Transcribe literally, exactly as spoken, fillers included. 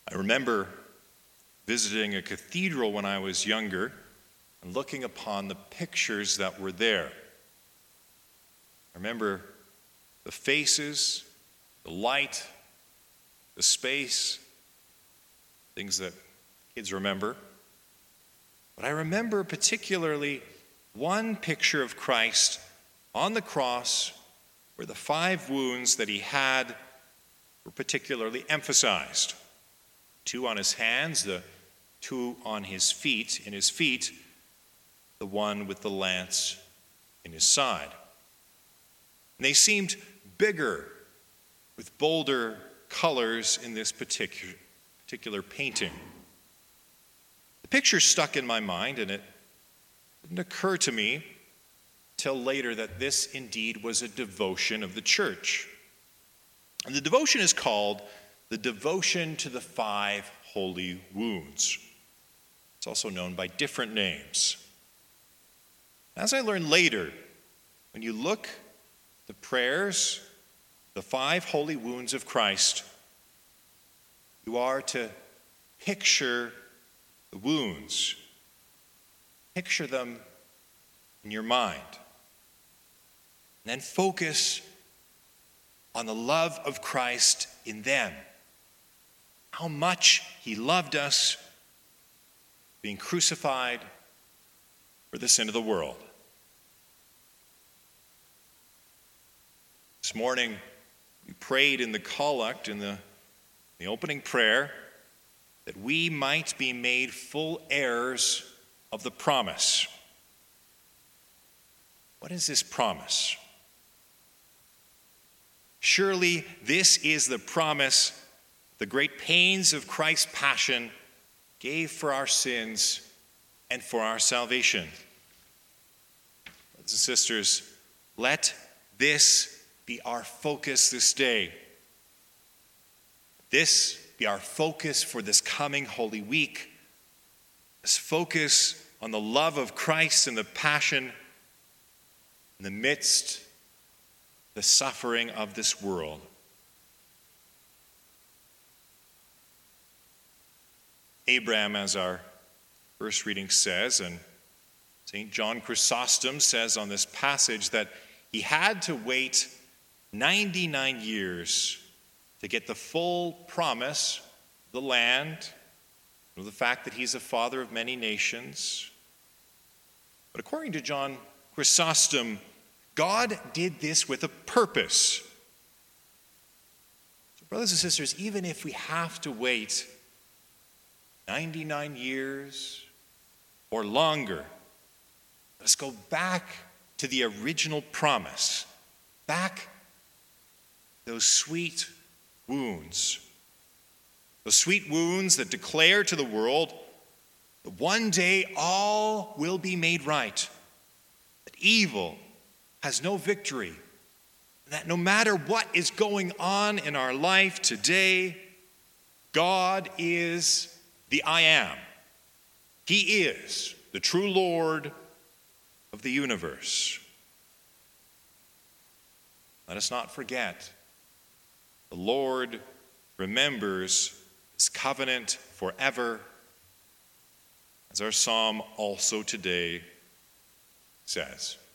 I remember visiting a cathedral when I was younger and looking upon the pictures that were there. I remember the faces, the light, the space, things that kids remember. But I remember particularly one picture of Christ on the cross where the five wounds that he had were particularly emphasized. Two on his hands, the two on his feet, in his feet, the one with the lance in his side. And they seemed bigger, with bolder colors in this particular, particular painting. The picture stuck in my mind, and it didn't occur to me till later that this indeed was a devotion of the church. And the devotion is called the Devotion to the Five Holy Wounds. It's also known by different names. As I learned later, when you look at the prayers, the five holy wounds of Christ, you are to picture the wounds. Picture them in your mind. And then focus on the love of Christ in them. How much he loved us, being crucified for the sin of the world. This morning, we prayed in the collect, in the, the opening prayer, that we might be made full heirs of the promise. What is this promise? Surely this is the promise the great pains of Christ's passion gave for our sins and for our salvation. Brothers and sisters, let this be our focus this day. This be our focus for this coming Holy Week. This focus on the love of Christ and the passion in the midst of the suffering of this world. Abraham, as our first reading says, and Saint John Chrysostom says on this passage, that he had to wait ninety-nine years to get the full promise of the land, of the fact that he's a father of many nations. But according to John Chrysostom, God did this with a purpose. So, brothers and sisters, even if we have to wait ninety-nine years or longer, let's go back to the original promise, back those sweet wounds, those sweet wounds that declare to the world that one day all will be made right, that evil has no victory, that no matter what is going on in our life today, God is the I Am. He is the true Lord of the universe. Let us not forget, the Lord remembers his covenant forever, as our psalm also today says.